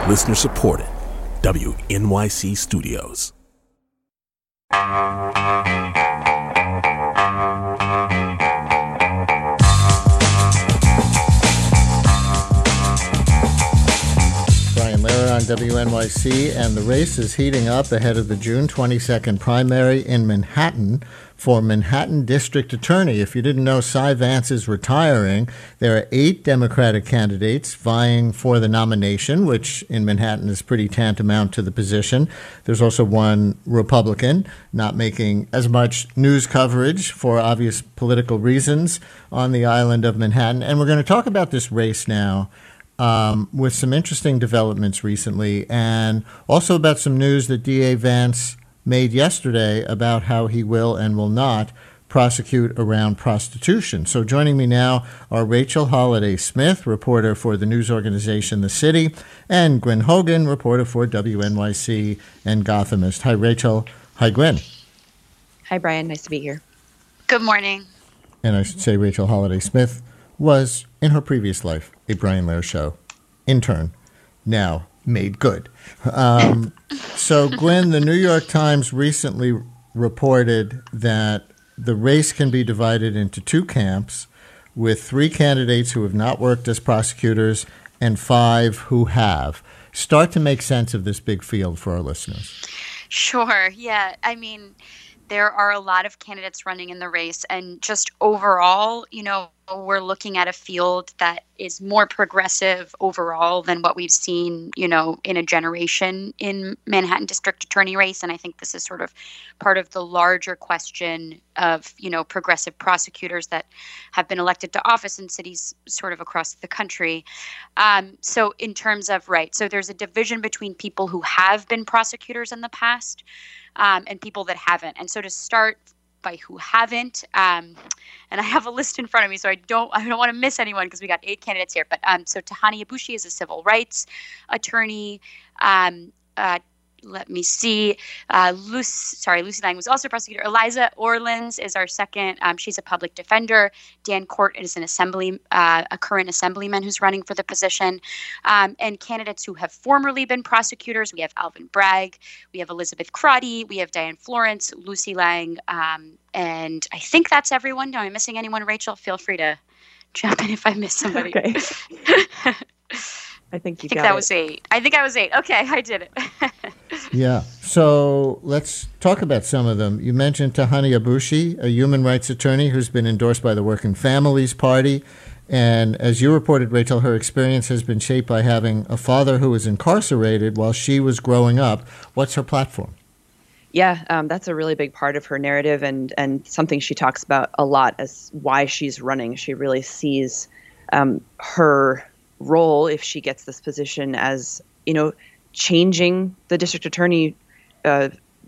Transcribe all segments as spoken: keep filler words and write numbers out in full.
Listener supported. W N Y C Studios. Brian Lehrer on W N Y C, and the race is heating up ahead of the June twenty-second primary in Manhattan for Manhattan District Attorney. If you didn't know, Cy Vance is retiring. There are eight Democratic candidates vying for the nomination, which in Manhattan is pretty tantamount to the position. There's also one Republican, not making as much news coverage for obvious political reasons on the island of Manhattan. And we're going to talk about this race now um, with some interesting developments recently, and also about some news that D A Vance made yesterday about how he will and will not prosecute around prostitution. So joining me now are Rachel Holiday Smith, reporter for the news organization The City, and Gwen Hogan, reporter for W N Y C and Gothamist. Hi, Rachel. Hi, Gwen. Hi, Brian. Nice to be here. Good morning. And I should say Rachel Holiday Smith was, in her previous life, a Brian Lehrer Show intern, now made good. Um, so, Gwen, the New York Times recently reported that the race can be divided into two camps, with three candidates who have not worked as prosecutors and five who have. Start to make sense of this big field for our listeners. Sure. Yeah. I mean, there are a lot of candidates running in the race, and just overall, you know, we're looking at a field that is more progressive overall than what we've seen, you know, in a generation in Manhattan District Attorney race. And I think this is sort of part of the larger question of, you know, progressive prosecutors that have been elected to office in cities sort of across the country. Um, so in terms of, right, so there's a division between people who have been prosecutors in the past um, and people that haven't. And so to start by who haven't, um, and I have a list in front of me, so I don't I don't want to miss anyone because we got eight candidates here. But um, so Tahani Abushi is a civil rights attorney. Um, uh, let me see. Uh, Lucy, sorry, Lucy Lang was also a prosecutor. Eliza Orleans is our second. Um, she's a public defender. Dan Court is an assembly, uh, a current assemblyman who's running for the position. Um, and candidates who have formerly been prosecutors, we have Alvin Bragg, we have Elizabeth Crotty, we have Diane Florence, Lucy Lang, um, and I think that's everyone. Am I missing anyone, Rachel? Feel free to jump in if I miss somebody. Okay. I think you I think got that it. was eight. I think I was eight. Okay, I did it. Yeah. So let's talk about some of them. You mentioned Tahani Abushi, a human rights attorney who's been endorsed by the Working Families Party. And as you reported, Rachel, her experience has been shaped by having a father who was incarcerated while she was growing up. What's her platform? Yeah, um, that's a really big part of her narrative, and, and something she talks about a lot as why she's running. She really sees um, her role, if she gets this position, as, you know, changing the district attorney uh,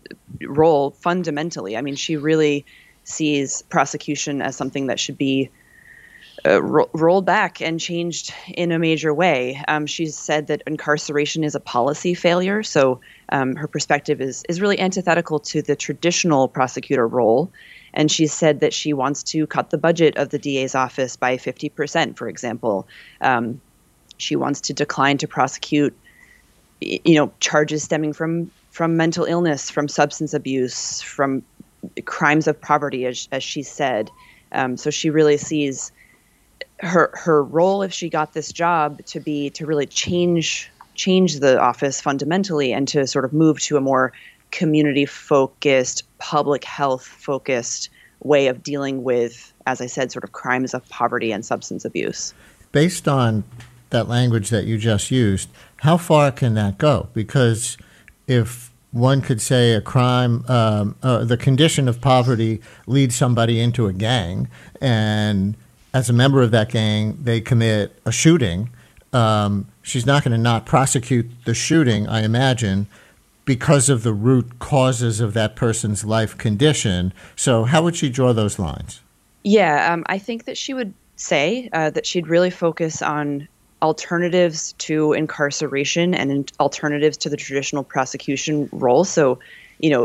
role fundamentally. I mean, she really sees prosecution as something that should be uh, ro- rolled back and changed in a major way. Um, she's said that incarceration is a policy failure. So um, her perspective is is really antithetical to the traditional prosecutor role. And she said that she wants to cut the budget of the D A's office by fifty percent, for example. Um, she wants to decline to prosecute, you know, charges stemming from from mental illness, from substance abuse, from crimes of poverty, as as she said. Um, so she really sees her her role, if she got this job, to be to really change change the office fundamentally and to sort of move to a more community focused, public health focused way of dealing with, as I said, sort of crimes of poverty and substance abuse. Based on that language that you just used, how far can that go? Because if one could say a crime, um, uh, the condition of poverty leads somebody into a gang, and as a member of that gang, they commit a shooting, um, she's not going to not prosecute the shooting, I imagine, because of the root causes of that person's life condition. So how would she draw those lines? Yeah, um, I think that she would say uh, that she'd really focus on alternatives to incarceration and in- alternatives to the traditional prosecution role. So, you know,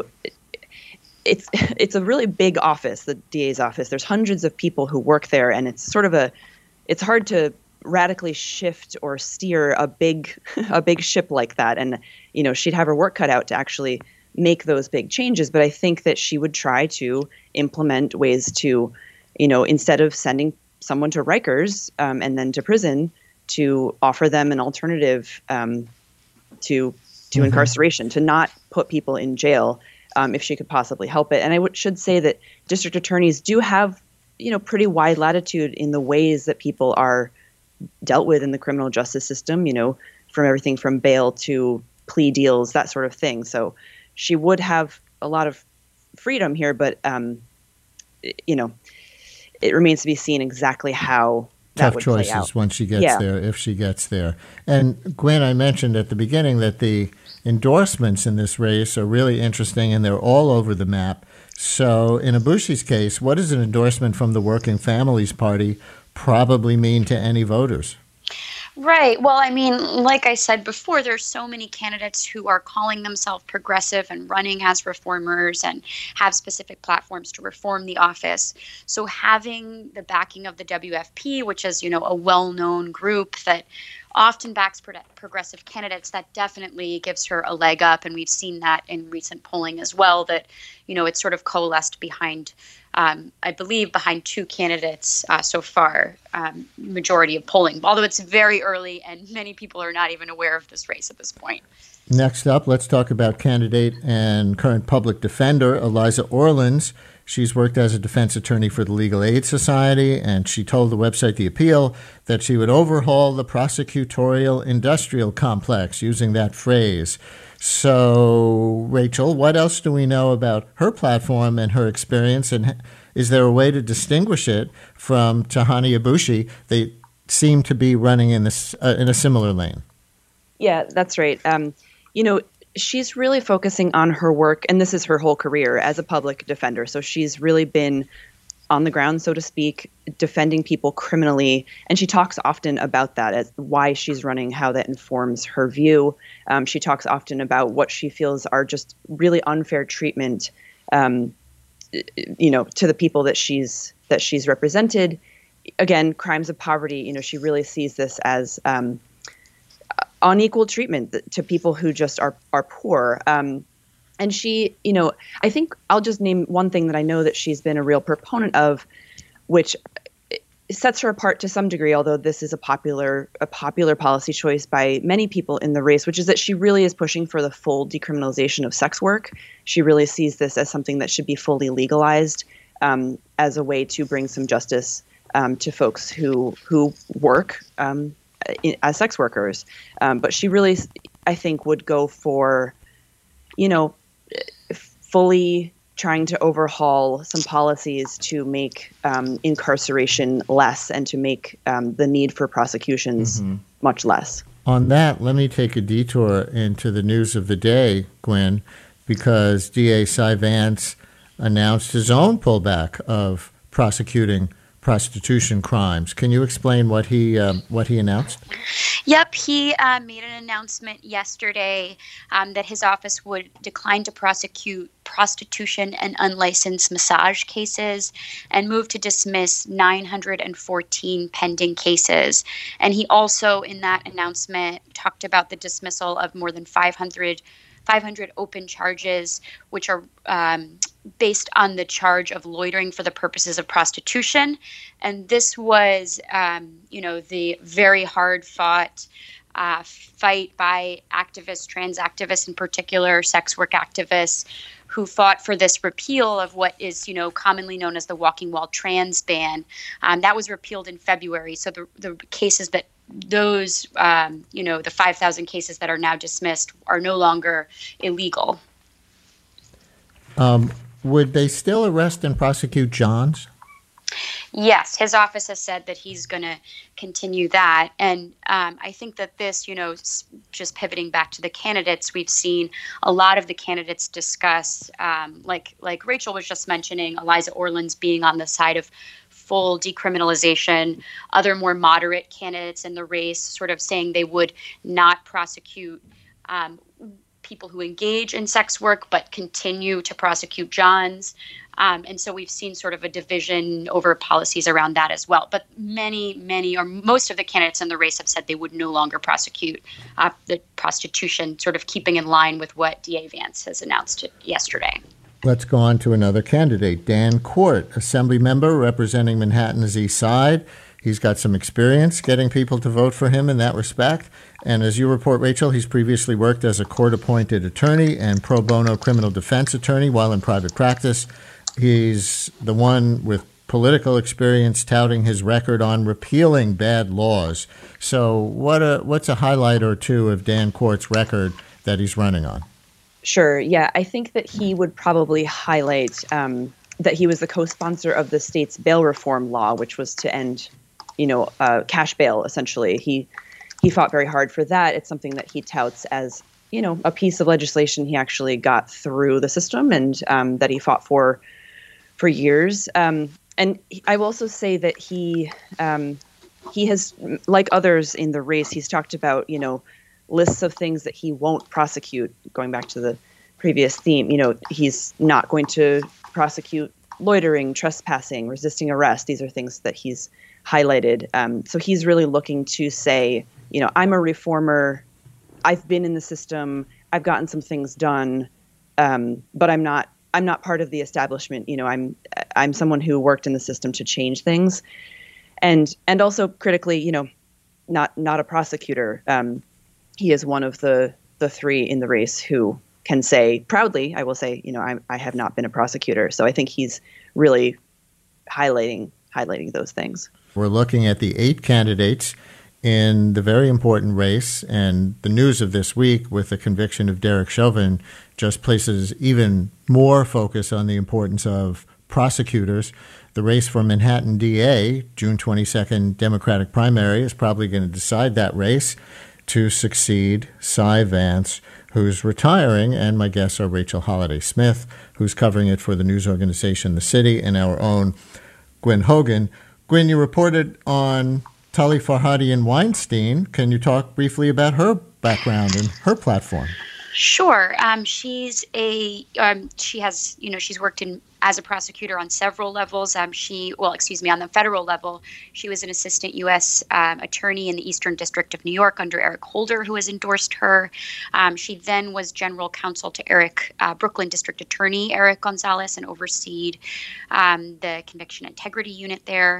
it's it's a really big office, the D A's office. There's hundreds of people who work there, and it's sort of a, it's hard to radically shift or steer a big a big ship like that. And, you know, she'd have her work cut out to actually make those big changes. But I think that she would try to implement ways to, you know, instead of sending someone to Rikers um, and then to prison, to offer them an alternative um, to to mm-hmm. incarceration, to not put people in jail um, if she could possibly help it. And I w- should say that district attorneys do have, you know, pretty wide latitude in the ways that people are dealt with in the criminal justice system, you know, from everything from bail to plea deals, that sort of thing. So she would have a lot of freedom here, but, um, you know, it remains to be seen exactly how that Tough would play choices out. when she gets Yeah. there, if she gets there. And Gwen, I mentioned at the beginning that the endorsements in this race are really interesting, and they're all over the map. So in Abushie's case, what does an endorsement from the Working Families Party probably mean to any voters? Right. Well, I mean, like I said before, there's so many candidates who are calling themselves progressive and running as reformers and have specific platforms to reform the office. So having the backing of the W F P, which is, you know, a well-known group that often backs pro- progressive candidates, that definitely gives her a leg up. And we've seen that in recent polling as well, that, you know, it's sort of coalesced behind, um, I believe, behind two candidates uh, so far, um, majority of polling, although it's very early and many people are not even aware of this race at this point. Next up, let's talk about candidate and current public defender Eliza Orlins. She's worked as a defense attorney for the Legal Aid Society, and she told the website The Appeal that she would overhaul the prosecutorial industrial complex, using that phrase. So, Rachel, what else do we know about her platform and her experience, and is there a way to distinguish it from Tahani Abushie? They seem to be running in, this, uh, in a similar lane. Yeah, that's right. Um, you know, she's really focusing on her work, and this is her whole career as a public defender. So she's really been on the ground, so to speak, defending people criminally. And she talks often about that, as why she's running, how that informs her view. Um, she talks often about what she feels are just really unfair treatment, um, you know, to the people that she's that she's represented. Again, crimes of poverty. You know, she really sees this as um, unequal treatment to people who just are are poor. Um, and she, you know, I think I'll just name one thing that I know that she's been a real proponent of, which sets her apart to some degree, although this is a popular a popular policy choice by many people in the race, which is that she really is pushing for the full decriminalization of sex work. She really sees this as something that should be fully legalized, um, as a way to bring some justice um, to folks who who work um, in, as sex workers. Um, but she really, I think, would go for, you know, fully trying to overhaul some policies to make um, incarceration less and to make um, the need for prosecutions mm-hmm. much less. On that, let me take a detour into the news of the day, Gwen, because D A Cy Vance announced his own pullback of prosecuting prostitution crimes. Can you explain what he um, what he announced? Yep, he uh, made an announcement yesterday um, that his office would decline to prosecute prostitution and unlicensed massage cases and move to dismiss nine hundred fourteen pending cases. And he also, in that announcement, talked about the dismissal of more than five hundred, five hundred open charges, which are um, based on the charge of loitering for the purposes of prostitution. And this was, um, you know, the very hard fought uh, fight by activists, trans activists in particular, sex work activists, who fought for this repeal of what is, you know, commonly known as the walking while trans ban. Um, that was repealed in February. So the, the cases that those, um, you know, the five thousand cases that are now dismissed are no longer illegal. Um, would they still arrest and prosecute Johns? Yes, his office has said that he's going to continue that. And um, I think that this, you know, just pivoting back to the candidates, we've seen a lot of the candidates discuss, um, like like Rachel was just mentioning, Eliza Orlins being on the side of full decriminalization, other more moderate candidates in the race sort of saying they would not prosecute um, people who engage in sex work but continue to prosecute Johns. Um, and so we've seen sort of a division over policies around that as well. But many, many, or most of the candidates in the race have said they would no longer prosecute uh, the prostitution, sort of keeping in line with what D A Vance has announced yesterday. Let's go on to another candidate, Dan Court, assembly member representing Manhattan's East Side. He's got some experience getting people to vote for him in that respect. And as you report, Rachel, he's previously worked as a court-appointed attorney and pro bono criminal defense attorney while in private practice. He's the one with political experience touting his record on repealing bad laws. So what a, what's a highlight or two of Dan Court's record that he's running on? Sure. Yeah, I think that he would probably highlight um, that he was the co-sponsor of the state's bail reform law, which was to end, you know, uh, cash bail, essentially. He he fought very hard for that. It's something that he touts as, you know, a piece of legislation he actually got through the system and um, that he fought for for years. Um, and I will also say that he um, he has, like others in the race, he's talked about, you know, lists of things that he won't prosecute, going back to the previous theme. You know, he's not going to prosecute loitering, trespassing, resisting arrest. These are things that he's highlighted. Um, so he's really looking to say, you know, I'm a reformer. I've been in the system. I've gotten some things done, um, but I'm not. I'm not part of the establishment. You know, I'm. I'm someone who worked in the system to change things, and and also critically, you know, not not a prosecutor. Um, he is one of the the three in the race who can say proudly, I will say, you know, I, I have not been a prosecutor. So I think he's really highlighting highlighting those things. We're looking at the eight candidates in the very important race, and the news of this week with the conviction of Derek Chauvin just places even more focus on the importance of prosecutors. The race for Manhattan D A, June twenty-second Democratic primary, is probably going to decide that race to succeed Cy Vance, who's retiring, and my guests are Rachel Holiday Smith, who's covering it for the news organization The City, and our own Gwen Hogan. Gwen, you reported on Tali Farhadian Weinstein. Can you talk briefly about her background and her platform? Sure. Um, she's a um, she has you know she's worked in as a prosecutor on several levels. Um, she well, excuse me, on the federal level, she was an assistant U S um, attorney in the Eastern District of New York under Eric Holder, who has endorsed her. Um, she then was general counsel to Eric uh, Brooklyn District Attorney Eric Gonzalez and overseed um, the conviction integrity unit there.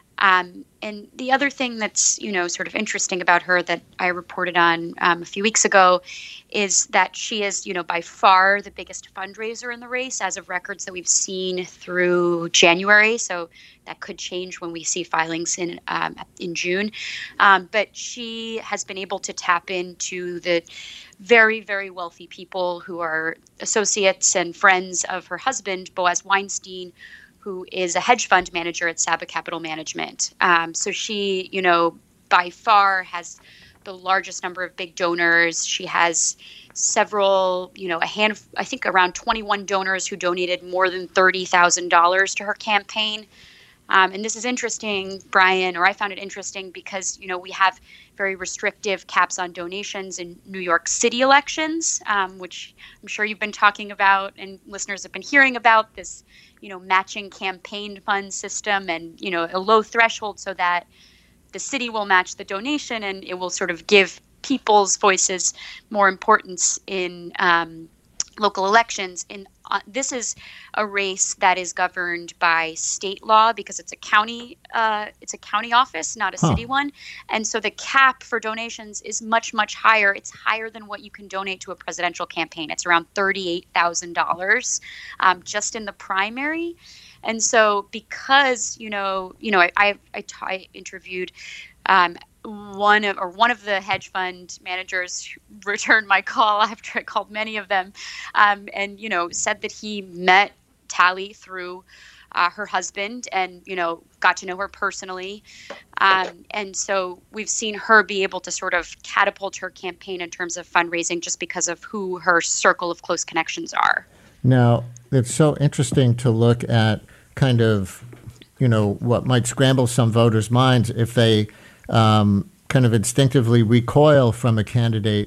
Um, and the other thing that's, you know, sort of interesting about her that I reported on um, a few weeks ago is that she is, you know, by far the biggest fundraiser in the race as of records that we've seen through January. So that could change when we see filings in um, in June. Um, but she has been able to tap into the very, very wealthy people who are associates and friends of her husband, Boaz Weinstein, who is a hedge fund manager at Saba Capital Management. Um, so she, you know, by far has the largest number of big donors. She has several, you know, a hand, I think around twenty-one donors who donated more than thirty thousand dollars to her campaign. Um, and this is interesting, Brian, or I found it interesting because, you know, we have very restrictive caps on donations in New York City elections, um, which I'm sure you've been talking about and listeners have been hearing about, this, you know, matching campaign fund system and, you know, a low threshold so that the city will match the donation and it will sort of give people's voices more importance in um, local elections. And uh, this is a race that is governed by state law because it's a county, uh, it's a county office, not a huh. city one. And so the cap for donations is much, much higher. It's higher than what you can donate to a presidential campaign. It's around thirty-eight thousand dollars um, just in the primary. And so because, you know, you know, I, I, I, t- I interviewed um, one of or one of the hedge fund managers returned my call after I called many of them, um, and you know said that he met Tali through uh, her husband and you know got to know her personally, um, and so we've seen her be able to sort of catapult her campaign in terms of fundraising just because of who her circle of close connections are. Now it's so interesting to look at kind of you know what might scramble some voters' minds if they Um, kind of instinctively recoil from a candidate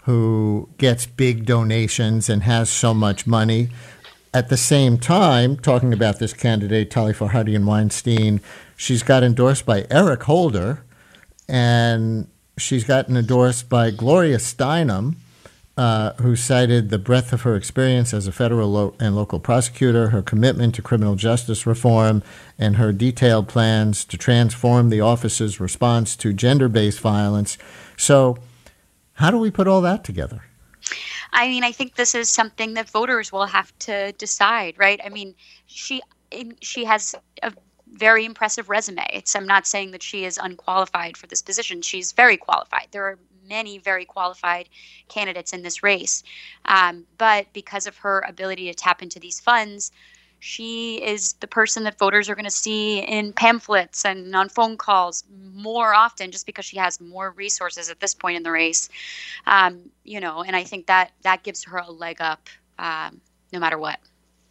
who gets big donations and has so much money. At the same time, talking about this candidate, Tali Farhadian Weinstein, she's got endorsed by Eric Holder, and she's gotten endorsed by Gloria Steinem, uh, who cited the breadth of her experience as a federal lo- and local prosecutor, her commitment to criminal justice reform, and her detailed plans to transform the office's response to gender-based violence. So how do we put all that together? I mean, I think this is something that voters will have to decide, right? I mean, she she has a very impressive resume. It's, I'm not saying that she is unqualified for this position. She's very qualified. There are many very qualified candidates in this race. Um, but because of her ability to tap into these funds, she is the person that voters are going to see in pamphlets and on phone calls more often, just because she has more resources at this point in the race. Um, you know, and I think that that gives her a leg up um, no matter what.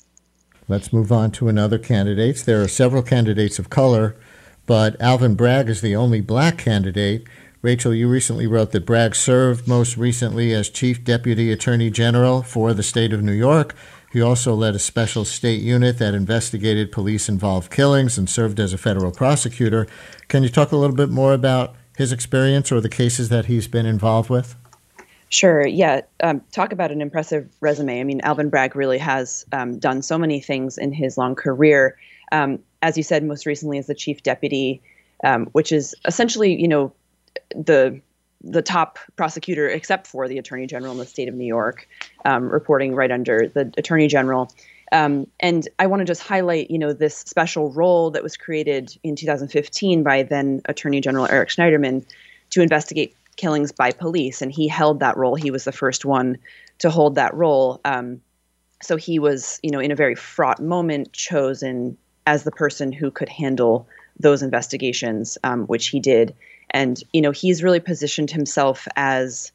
Let's move on to another candidate. There are several candidates of color, but Alvin Bragg is the only black candidate. Rachel, you recently wrote that Bragg served most recently as Chief Deputy Attorney General for the state of New York. He also led a special state unit that investigated police-involved killings and served as a federal prosecutor. Can you talk a little bit more about his experience or the cases that he's been involved with? Sure. Yeah. Um, talk about an impressive resume. I mean, Alvin Bragg really has um, done so many things in his long career. Um, as you said, most recently as the chief deputy, um, which is essentially, you know, the the top prosecutor, except for the attorney general in the state of New York, um, reporting right under the attorney general. Um, and I want to just highlight, you know, this special role that was created in two thousand fifteen by then Attorney General Eric Schneiderman to investigate killings by police. And he held that role. He was the first one to hold that role. Um, so he was, you know, in a very fraught moment, chosen as the person who could handle those investigations, um, which he did. And, you know, he's really positioned himself as,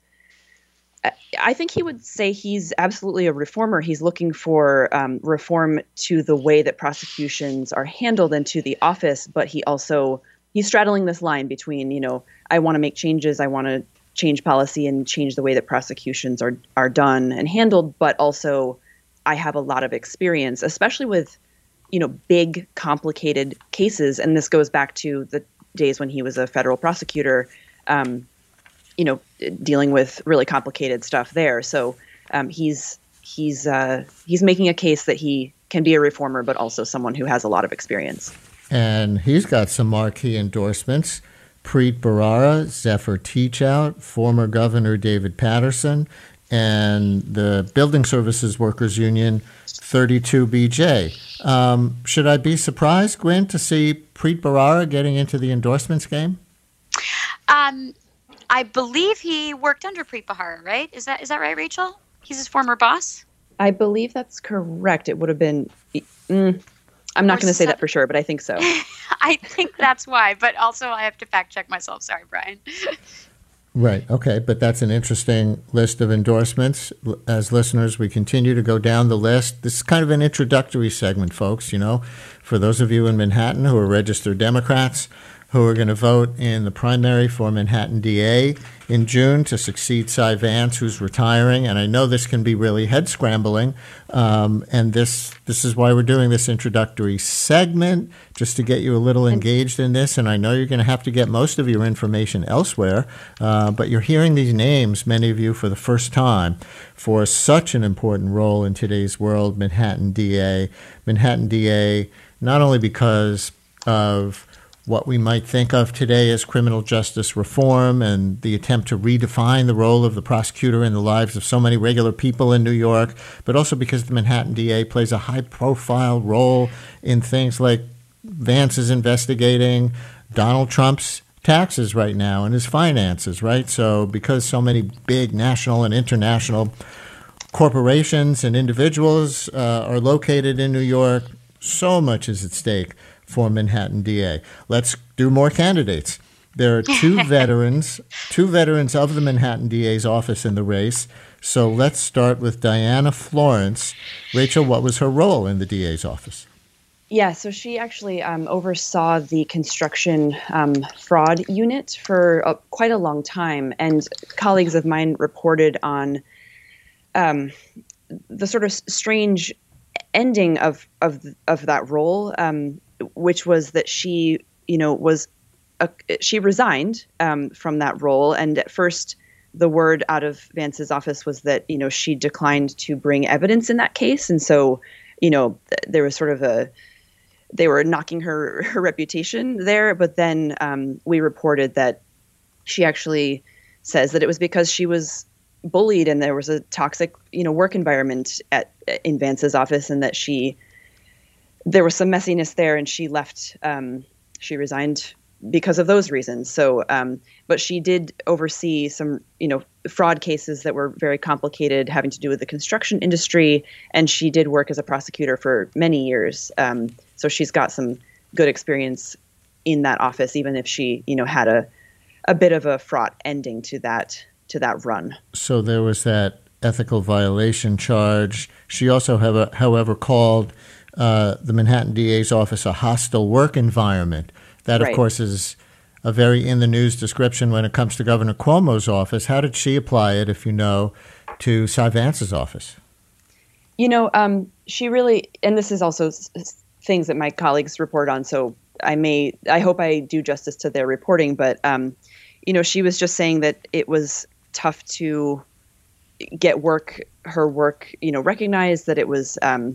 I think he would say he's absolutely a reformer. He's looking for um, reform to the way that prosecutions are handled and to the office. But he also, he's straddling this line between, you know, I want to make changes. I want to change policy and change the way that prosecutions are, are done and handled. But also I have a lot of experience, especially with, you know, big, complicated cases. And this goes back to the days when he was a federal prosecutor, um, you know, dealing with really complicated stuff there. So um, he's he's uh, he's making a case that he can be a reformer, but also someone who has a lot of experience. And he's got some marquee endorsements. Preet Bharara, Zephyr Teachout, former Governor David Paterson, and the Building Services Workers Union, thirty-two B J. Um, should I be surprised, Gwen, to see Preet Bharara getting into the endorsements game? Um, I believe he worked under Preet Bharara, right? Is that is that right, Rachel? He's his former boss? I believe that's correct. It would have been... Mm, I'm not going to say that for sure, but I think so. I think that's why, but also I have to fact check myself. Sorry, Brian. Right. Okay. But that's an interesting list of endorsements. As listeners, we continue to go down the list. This is kind of an introductory segment, folks, you know, for those of you in Manhattan who are registered Democrats who are going to vote in the primary for Manhattan D A in June to succeed Cy Vance, who's retiring. And I know this can be really head-scrambling, um, and this this is why we're doing this introductory segment, just to get you a little engaged in this. And I know you're going to have to get most of your information elsewhere, uh, but you're hearing these names, many of you, for the first time, for such an important role in today's world, Manhattan D A. Manhattan D A, not only because of what we might think of today as criminal justice reform and the attempt to redefine the role of the prosecutor in the lives of so many regular people in New York, but also because the Manhattan D A plays a high-profile role in things like Vance is investigating Donald Trump's taxes right now and his finances, right? So because so many big national and international corporations and individuals uh, are located in New York, so much is at stake for Manhattan D A. Let's do more candidates. There are two veterans, two veterans of the Manhattan D A's office in the race. So let's start with Diana Florence. Rachel, what was her role in the D A's office? Yeah, so she actually um, oversaw the construction um, fraud unit for uh, quite a long time, and colleagues of mine reported on um, the sort of strange ending of of of that role, um, which was that she, you know, was a, she resigned um, from that role, and at first the word out of Vance's office was that, you know, she declined to bring evidence in that case, and so, you know, th- there was sort of a they were knocking her, her reputation there. But then um, we reported that she actually says that it was because she was bullied and there was a toxic, you know, work environment at in Vance's office, and that she there was some messiness there, and she left. Um, she resigned because of those reasons. So, um, but she did oversee some, you know, fraud cases that were very complicated, having to do with the construction industry, and she did work as a prosecutor for many years. Um, so she's got some good experience in that office, even if she, you know, had a a bit of a fraught ending to that to that run. So there was that ethical violation charge. She also, have a, however, called uh, the Manhattan D A's office a hostile work environment. That, of Right. course, is a very in-the-news description when it comes to Governor Cuomo's office. How did she apply it, if you know, to Cy Vance's office? You know, um, she really, and this is also s- s- things that my colleagues report on, so I may, I hope I do justice to their reporting, but, um, you know, she was just saying that it was tough to get work, her work, you know, recognized, that it was um,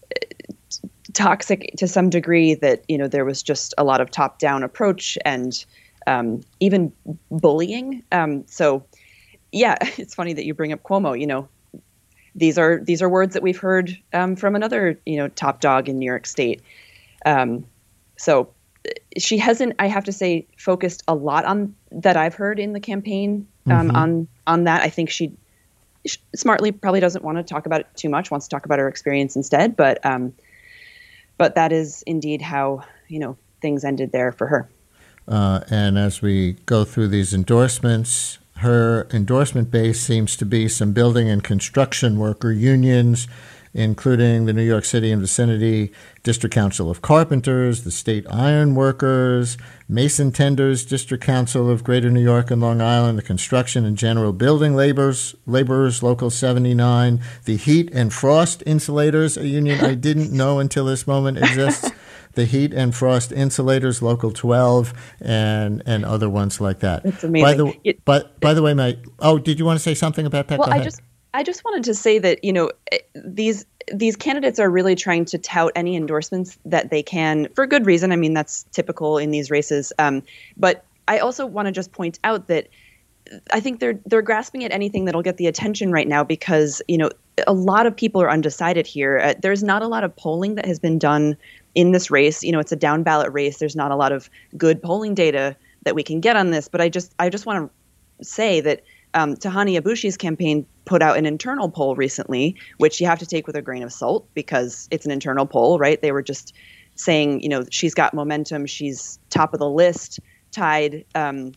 toxic to some degree, that, you know, there was just a lot of top-down approach and um, even bullying. Um, so, yeah, it's funny that you bring up Cuomo. You know, these are these are words that we've heard um, from another, you know, top dog in New York State. Um, so she hasn't, I have to say, focused a lot on that I've heard in the campaign um, Mhm. on on that. I think she, she smartly probably doesn't want to talk about it too much, wants to talk about her experience instead. But um, but that is indeed how, you know, things ended there for her. Uh, and as we go through these endorsements, her endorsement base seems to be some building and construction worker unions, including the New York City and vicinity District Council of Carpenters, the State Iron Workers, Mason Tenders, District Council of Greater New York and Long Island, the Construction and General Building Laborers, Laborers Local seventy-nine, the Heat and Frost Insulators, a union I didn't know until this moment exists, the Heat and Frost Insulators Local twelve, and and other ones like that. It's amazing. By the, It- but, by the way, my, oh, did you want to say something about that? Well, Go I ahead. just I just wanted to say that, you know, eh, these these candidates are really trying to tout any endorsements that they can, for good reason. I mean, that's typical in these races. Um, but I also want to just point out that I think they're they're grasping at anything that'll get the attention right now, because, you know, a lot of people are undecided here. Uh, there's not a lot of polling that has been done in this race. You know, it's a down ballot race. There's not a lot of good polling data that we can get on this. But I just I just want to say that um, Tahani Abushi's campaign put out an internal poll recently, which you have to take with a grain of salt because it's an internal poll, right? They were just saying, you know, she's got momentum. She's top of the list, tied um,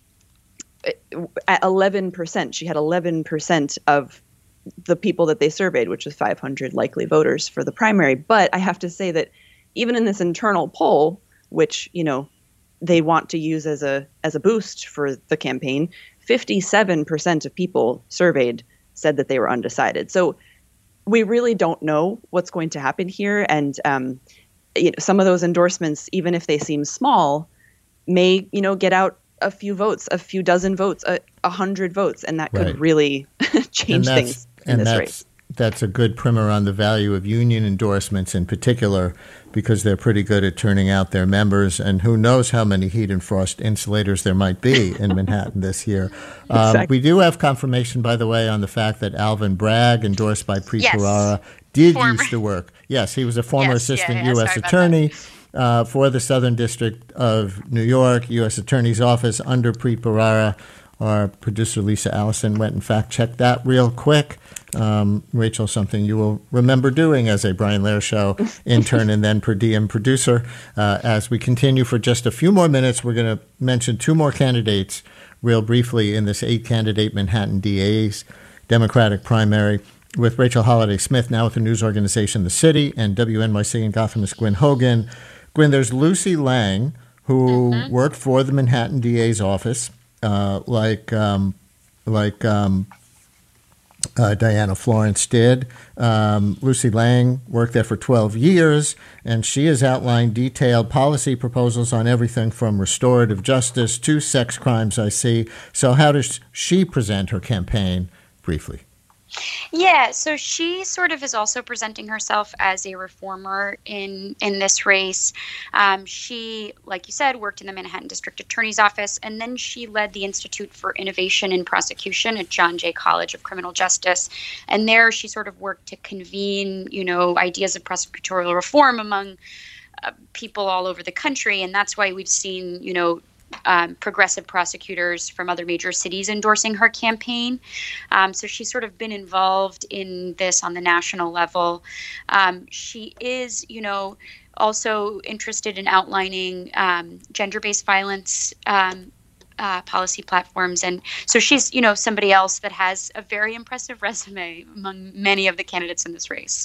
at eleven percent. She had eleven percent of the people that they surveyed, which was five hundred likely voters for the primary. But I have to say that even in this internal poll, which, you know, they want to use as a as a boost for the campaign, fifty-seven percent of people surveyed said that they were undecided. So we really don't know what's going to happen here. And um, you know, some of those endorsements, even if they seem small, may, you know, get out a few votes, a few dozen votes, a, a hundred votes, and that could Right. really change and things in and this that's, race. That's a good primer on the value of union endorsements in particular, because they're pretty good at turning out their members, and who knows how many Heat and Frost Insulators there might be in Manhattan this year. Um, Exactly. We do have confirmation, by the way, on the fact that Alvin Bragg, endorsed by Preet Yes. Bharara, did Former- used to work. Yes, he was a former Yes, yeah, assistant yeah, U S sorry about attorney uh, for the Southern District of New York, U S Attorney's Office under Preet Bharara. Our producer, Lisa Allison, went and fact-checked that real quick. Um, Rachel, something you will remember doing as a Brian Lehrer Show intern and then per diem producer. Uh, as we continue for just a few more minutes, we're going to mention two more candidates real briefly in this eight-candidate Manhattan D A's Democratic primary. with Rachel Holiday Smith, now with the news organization The City, and W N Y C and Gothamist Gwen Hogan. Gwen, there's Lucy Lang, who mm-hmm. worked for the Manhattan D A's office, uh, like um, like um, uh, Diana Florence did. Um, Lucy Lang worked there for twelve years, and she has outlined detailed policy proposals on everything from restorative justice to sex crimes, I see. So how does she present her campaign briefly? Yeah, so she sort of is also presenting herself as a reformer in in this race. Um, she, like you said, worked in the Manhattan District Attorney's Office, and then she led the Institute for Innovation in Prosecution at John Jay College of Criminal Justice. And there she sort of worked to convene, you know, ideas of prosecutorial reform among uh, people all over the country. And that's why we've seen, you know, Um, progressive prosecutors from other major cities endorsing her campaign. Um, so she's sort of been involved in this on the national level. Um, she is, you know, also interested in outlining um, gender-based violence um, uh, policy platforms. And so she's, you know, somebody else that has a very impressive resume among many of the candidates in this race.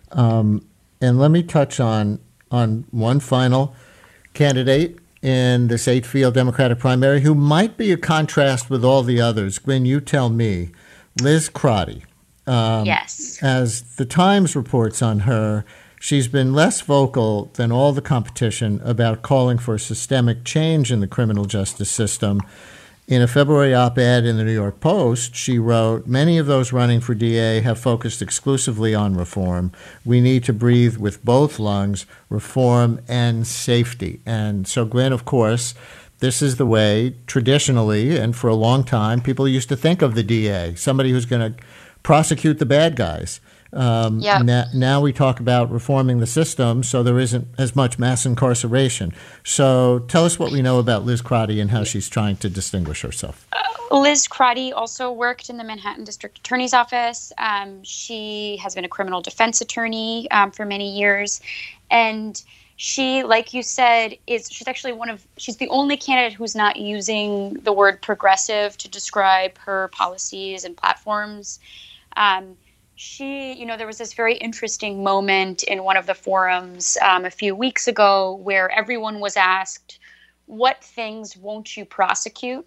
Um, and let me touch on on one final candidate in this eight-field Democratic primary who might be a contrast with all the others. Gwen, you tell me. Liz Crotty. Um, yes. As the Times reports on her, she's been less vocal than all the competition about calling for systemic change in the criminal justice system. In a February op-ed in the New York Post, she wrote, "Many of those running for D A have focused exclusively on reform. We need to breathe with both lungs, reform and safety." And so, Gwen, of course, this is the way traditionally and for a long time people used to think of the D A, somebody who's going to prosecute the bad guys. Um, yep. now, now we talk about reforming the system so there isn't as much mass incarceration. So tell us what we know about Liz Crotty and how she's trying to distinguish herself. Uh, Liz Crotty also worked in the Manhattan District Attorney's Office. Um, she has been a criminal defense attorney um, for many years. And she, like you said, is she's actually one of, she's the only candidate who's not using the word progressive to describe her policies and platforms. Um, She, you know, there was this very interesting moment in one of the forums um, a few weeks ago where everyone was asked, what things won't you prosecute?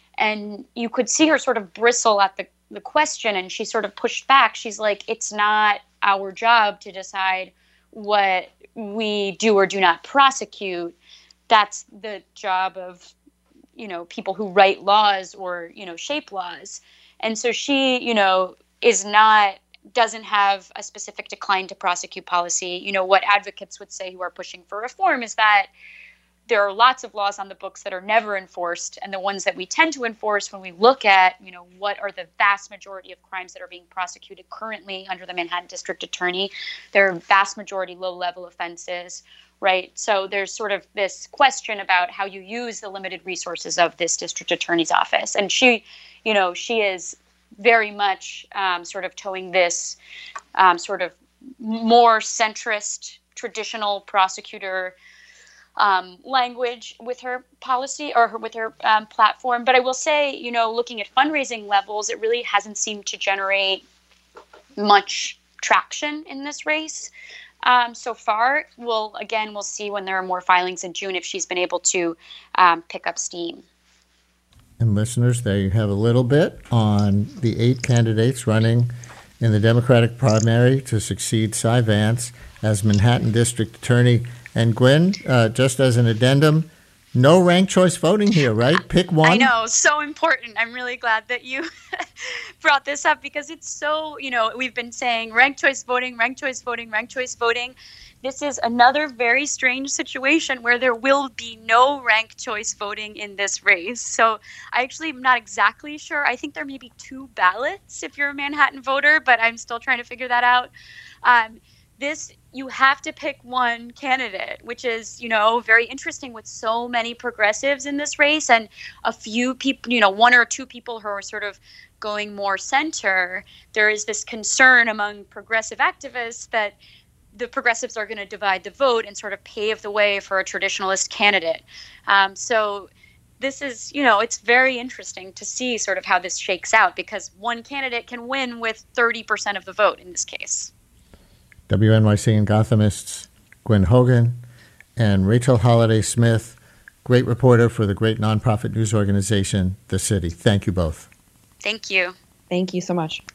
And you could see her sort of bristle at the, the question, and she sort of pushed back. She's like, it's not our job to decide what we do or do not prosecute. That's the job of, you know, people who write laws or, you know, shape laws. And so she, you know, is not... doesn't have a specific decline to prosecute policy. You know, what advocates would say who are pushing for reform is that there are lots of laws on the books that are never enforced, and the ones that we tend to enforce when we look at, you know, what are the vast majority of crimes that are being prosecuted currently under the Manhattan District Attorney, there are vast majority low-level offenses, right? So there's sort of this question about how you use the limited resources of this district attorney's office. And she, you know, she is very much um, sort of towing this um, sort of more centrist, traditional prosecutor um, language with her policy or her, with her um, platform. But I will say, you know, looking at fundraising levels, it really hasn't seemed to generate much traction in this race um, so far. We'll, again, we'll see when there are more filings in June if she's been able to um, pick up steam. And listeners, there you have a little bit on the eight candidates running in the Democratic primary to succeed Cy Vance as Manhattan District Attorney. And Gwen, uh, just as an addendum, no ranked choice voting here, right? Pick one. I know, so important. I'm really glad that you brought this up because it's so, you know, we've been saying ranked choice voting, ranked choice voting, ranked choice voting. This is another very strange situation where there will be no ranked choice voting in this race. So I actually am not exactly sure. I think there may be two ballots if you're a Manhattan voter, but I'm still trying to figure that out. Um, this, you have to pick one candidate, which is, you know, very interesting with so many progressives in this race and a few people, you know, one or two people who are sort of going more center. There is this concern among progressive activists that the progressives are going to divide the vote and sort of pave the way for a traditionalist candidate. Um, so this is, you know, it's very interesting to see sort of how this shakes out, because one candidate can win with thirty percent of the vote in this case. W N Y C and Gothamists Gwen Hogan and Rachel Holiday Smith, great reporter for the great nonprofit news organization, The City. Thank you both. Thank you. Thank you so much.